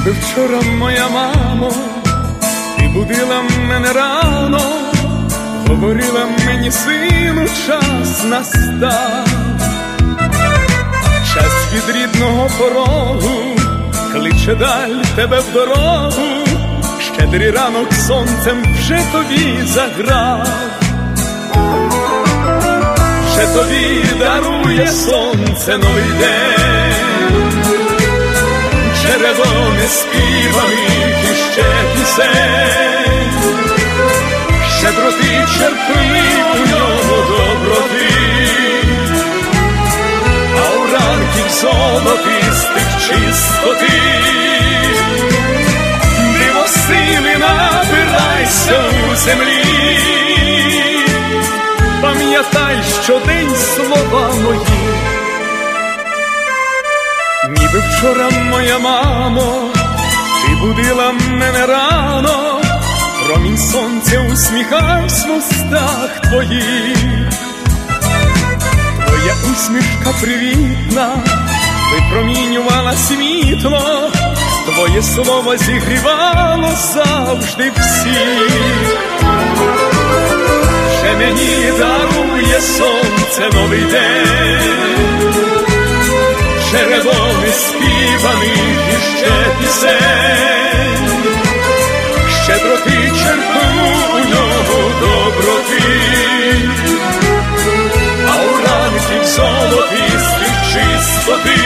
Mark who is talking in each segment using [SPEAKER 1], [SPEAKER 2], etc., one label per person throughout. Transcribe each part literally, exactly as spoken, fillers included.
[SPEAKER 1] Ніби вчора, моя мамо, ти будила мене рано, говорила мені, сину, час настав. Час від рідного порогу кличе даль тебе в дорогу, щедрий ранок сонцем вже тобі заграв. Вже тобі дарує сонце новий день, чередони співаних іще пісень. Щедроти черпни у нього доброти, а у ранків золотистих чистоти. Диво сили набирайся у землі, пам'ятай щодень слова мої. Ніби вчора, моя мамо, ти будила мене рано, промінь сонця усміхавсь в устах твоїх. Твоя усмішка привітна випромінювала світло, твоє слово зігрівало завжди всіх. Ще мені дарує сонце новий день, чередони співаних іще пісень. Щедроти черпну у нього доброти, а у ранків золотистих чистоти.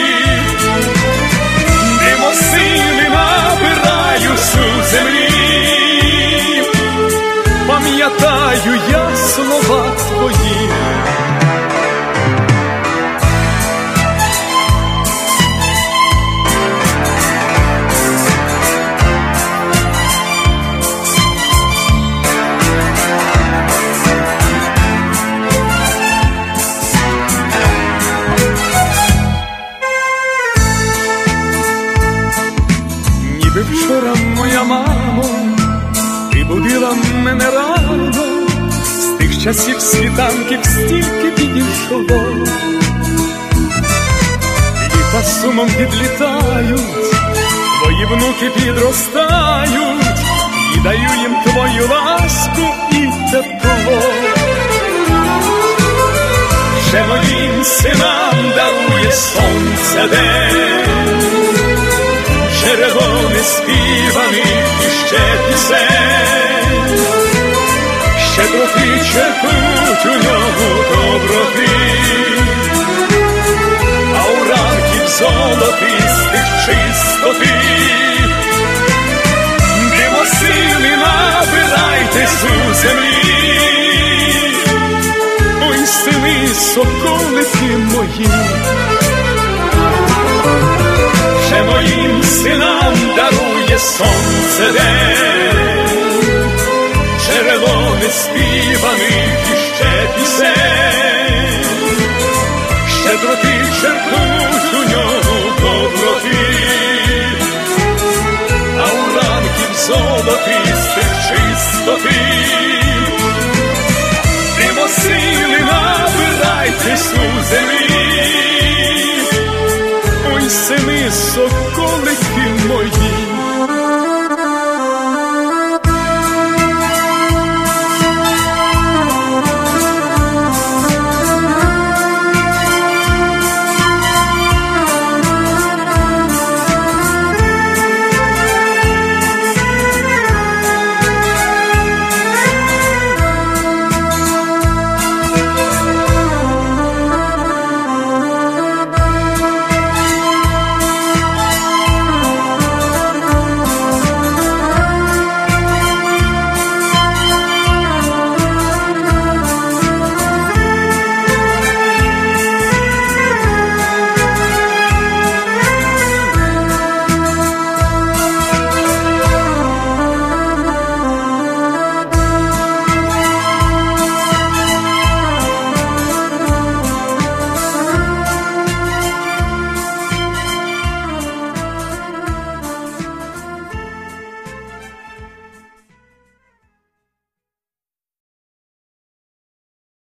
[SPEAKER 1] Диво сили набираюсь у землі, пам'ятаю я слова твої. Ніби вчора, моя мамо, ти будила мене рано, з тих часів світанків стільки підійшло. Літа сумом підлітають, твої внуки підростають, і даю їм твою ласку і тепло. Вже моїм синам дарує сонце день, чередони співаних іще пісень. Щедроти черпнуть у нього доброти, а у ранків золотистих чистоти. Диво сили набирайтесь у землі, ой, сини, соколики мої. Ще моїм синам дарує сонце день, чередони співаних іще пісень. Щедроти черпнуть у нього доброти, а у ранків золотистих чистоти. Диво сили набирайтесь у землі, ой, сини, соколики мої.